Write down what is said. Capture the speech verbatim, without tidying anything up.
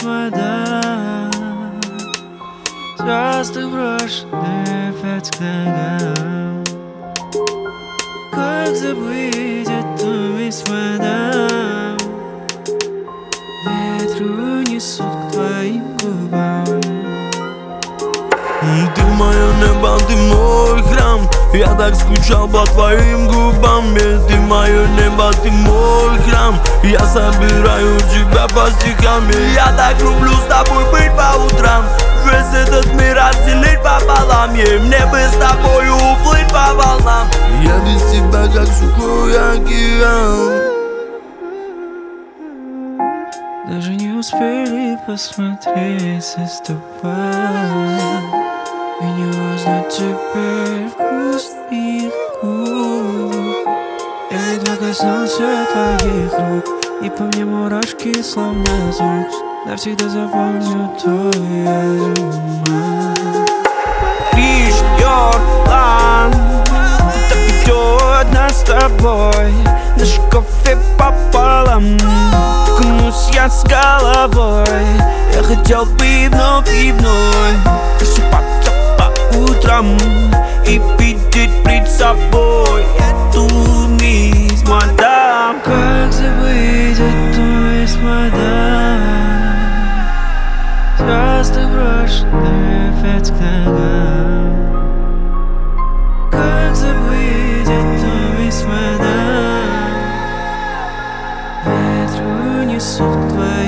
мадам. Звезды брошены опять к ногам. Как забыть эту мисс мадам? Ветру несут к твоим губам. Ты мое небо, ты мой храм. Я так скучал по твоим губам. Ты мое небо, ты мой храм. Я собираю тебя по стихам. Я так люблю с тобой быть по утрам. Весь этот мир разделить пополам. И мне бы с тобою уплыть по волнам. Я без тебя как сухой океан. Даже не успели посмотреть со стопа и не узнать теперь вкус их губ. Я едва коснулся твоих рук, и по мне мурашки словно звук. Навсегда запомню твой аромат. Криш, Йордан, так идет нас с тобой. Наш кофе пополам, клянусь я с головой. Я хотел бы вновь и вновь просыпаться по утрам и видеть пред собой эту мисс мадам. Как забыть эту мисс мадам? Звезды брошены опять к ногам. Как забыть эту мисс мадам? Ветру несут к твоим